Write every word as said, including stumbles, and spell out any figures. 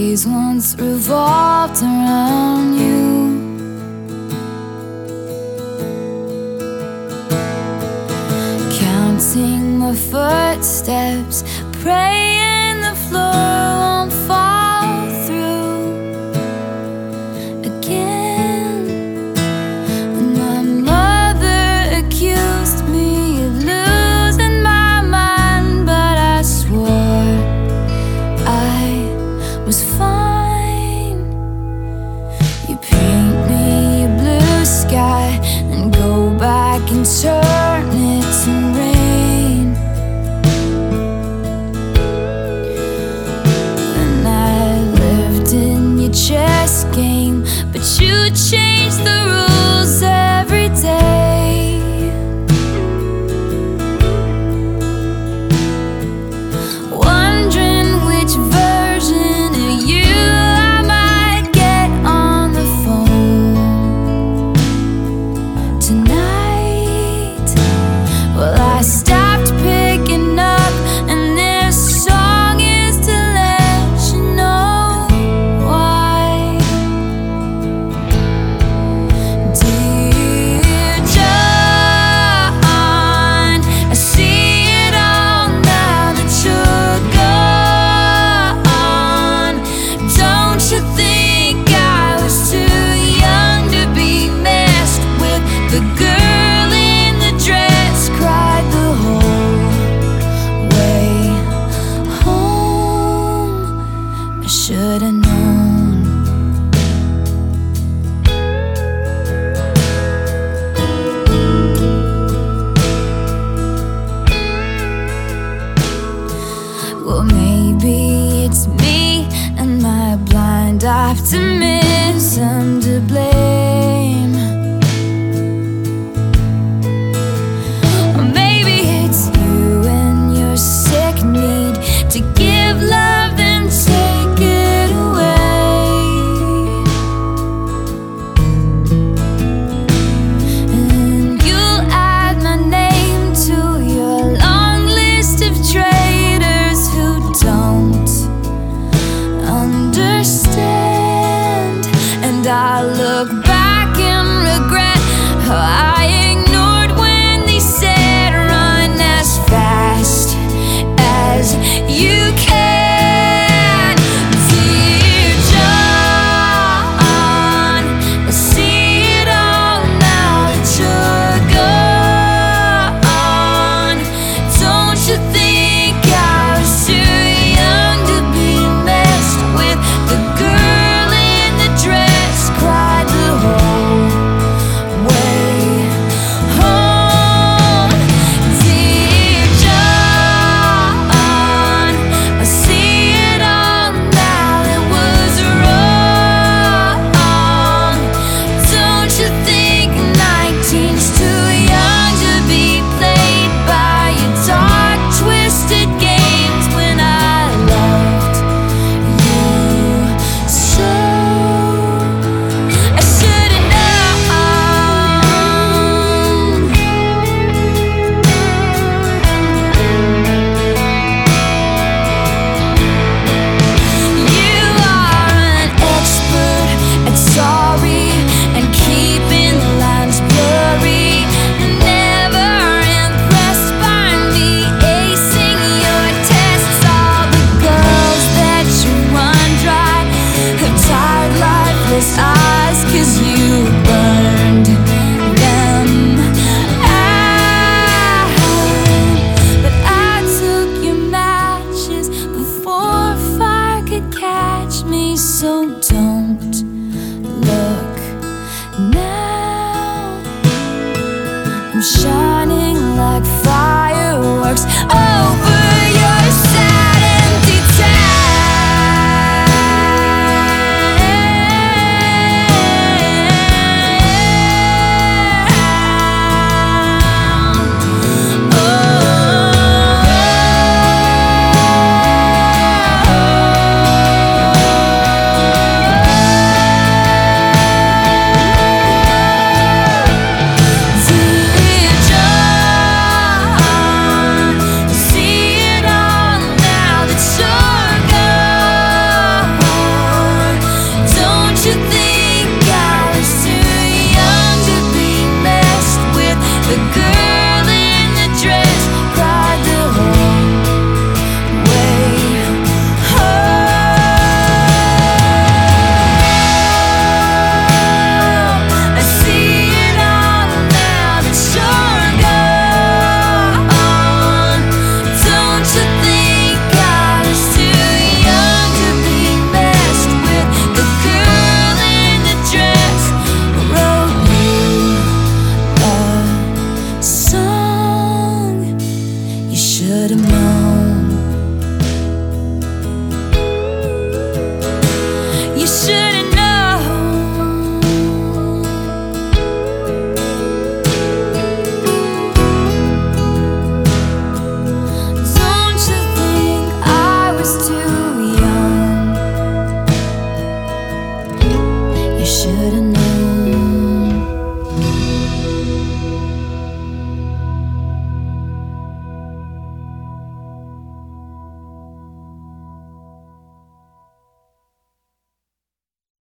days once revolved around you. Counting my footsteps, praying the floor won't fall through again. And my mother accused me of losing my mind, but I swore I was fine. You paint me a blue sky and go back and turn it to rain. And I lived in your chess game, but you changed the rules every day. Wondering which version of you I might get on the phone tonight. Well, I stopped picking up, and this song is to let you know why. Dear John, I see it all now that you're gone. Don't you think I was too young to be messed with? The girl in the dress cried the whole way home. I should've known. Well, maybe it's me and my blind optimism to blame. Or maybe it's you and your sick need to give love then take it away. And you'll add my name to your long list of traitors who don't understand. And I look back and regret how I ignored when they said run as fast as you can. Dear John, I see it all now that you're gone. Don't you think I was too young to be messed with? The girl in the dress cried the whole way home. Dear John, I see it all now, it was wrong. Don't you think nineteen's too young to be played by your dark, twisted games when I loved you so? I should've known. You are an expert at sorry and keeping the lines blurry. Never impressed by me acing your tests. All the girls that you run dry have tired, lifeless eyes.